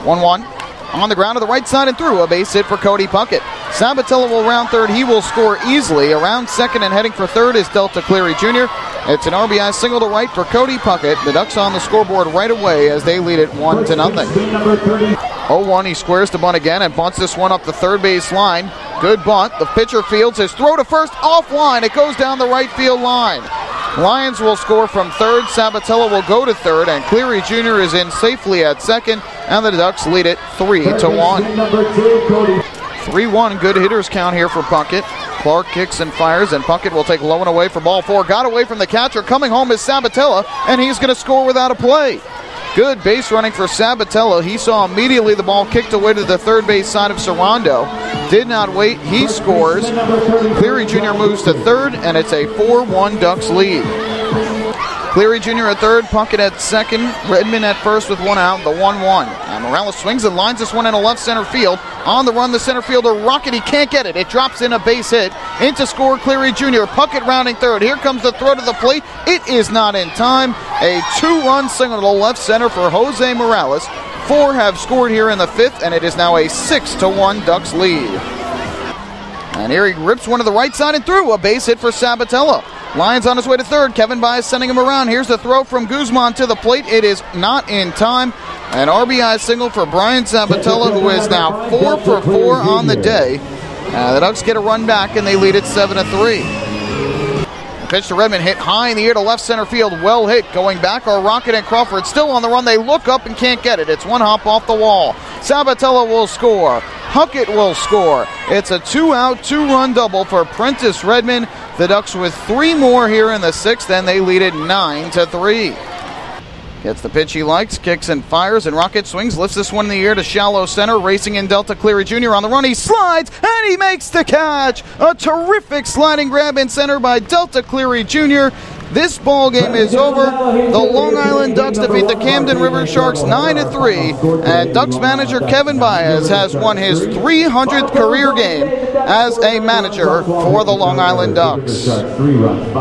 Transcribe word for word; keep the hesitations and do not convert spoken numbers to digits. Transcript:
one one. On the ground to the right side and through. A base hit for Cody Puckett. Sabatella will round third. He will score easily. Around second and heading for third is Delta Cleary Junior It's an R B I single to right for Cody Puckett. The Ducks on the scoreboard right away as they lead it one to nothing. oh one, he squares to bunt again and bunts this one up the third base line. Good bunt. The pitcher fields his throw to first offline. It goes down the right field line. Lions will score from third. Sabatella will go to third, and Cleary Junior is in safely at second, and the Ducks lead it three to one. three one, good hitters count here for Puckett. Clark kicks and fires, and Puckett will take low and away for ball four. Got away from the catcher. Coming home is Sabatella, and he's going to score without a play. Good base running for Sabatella. He saw immediately the ball kicked away to the third base side of Sarando. Did not wait. He scores. Cleary Junior moves to third, and it's a four one Ducks lead. Cleary Junior at third, Puckett at second, Redmond at first with one out, the one one. And Morales swings and lines this one into left center field. On the run, the center fielder Rocket, he can't get it. It drops in a base hit. Into score, Cleary Junior Puckett rounding third. Here comes the throw to the plate. It is not in time. A two-run single to left center for Jose Morales. Four have scored here in the fifth, and it is now a six to one Ducks lead. And here he rips one to the right side and through. A base hit for Sabatella. Lions on his way to third. Kevin Baez sending him around. Here's the throw from Guzman to the plate. It is not in time. An R B I single for Brian Sabatella, who is now four for four on the day. Uh, the Ducks get a run back, and they lead it seven to three. The pitch to Redmond hit high in the air to left center field. Well hit. Going back are Rocket and Crawford. Still on the run. They look up and can't get it. It's one hop off the wall. Sabatella will score. Puckett will score. It's a two-out, two-run double for Prentice Redmond. The Ducks with three more here in the sixth, and they lead it nine to three. Gets the pitch he likes, kicks and fires, and Rocket swings, lifts this one in the air to shallow center, racing in Delta Cleary Junior on the run. He slides, and he makes the catch. A terrific sliding grab in center by Delta Cleary Junior This ball game is over. The Long Island Ducks defeat the Camden River Sharks nine to three, and Ducks manager Kevin Baez has won his three hundredth career game as a manager for the Long Island Ducks.